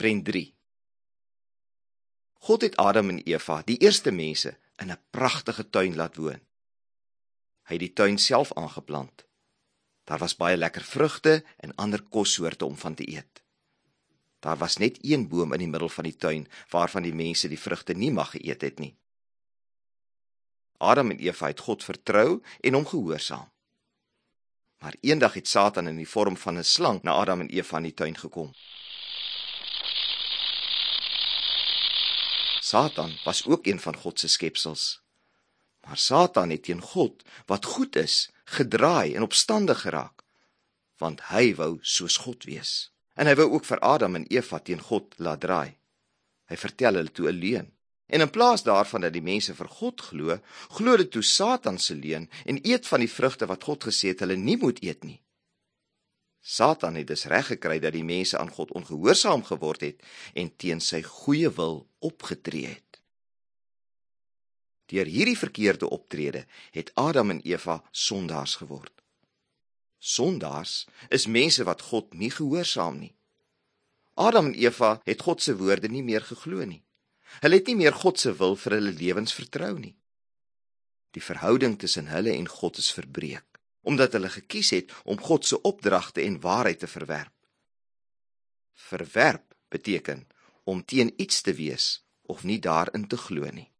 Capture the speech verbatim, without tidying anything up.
Prent drie. God het Adam en Eva, die eerste mense, in 'n pragtige tuin laat woon. Hy het die tuin self aangeplant. Daar was baie lekker vrugte en ander kossoorte om van te eet. Daar was net een boom in die middel van die tuin, waarvan die mense die vrugte nie mag geëet het nie. Adam en Eva het God vertrou en hom gehoorsaam. Maar eendag het Satan in die vorm van 'n slang na Adam en Eva in die tuin gekom. Satan was ook een van God se skepsels. Maar Satan het teen God, wat goed is, gedraai en opstandig geraak, want hy wou soos God wees. En hy wou ook vir Adam en Eva teen God laat draai. Hy vertel hulle toe 'n leuen. En in plaas daarvan dat die mense vir God glo, glo hulle toe Satan se leuen en eet van die vrugte wat God gesê het hulle nie moet eet nie. Satan het dus reg gekry dat die mense aan God ongehoorsaam geword het en teen sy goeie wil opgetree het. Deur hierdie verkeerde optrede het Adam en Eva sondaars geword. Sondaars is mense wat God nie gehoorsaam nie. Adam en Eva het God se woorde nie meer geglo nie. Hulle het nie meer God se wil vir hulle lewens vertrou nie. Die verhouding tussen hulle en God is verbreek, omdat hulle gekies het om God se opdragte en waarheid te verwerp. Verwerp beteken om teen iets te wees of nie daarin te glo nie.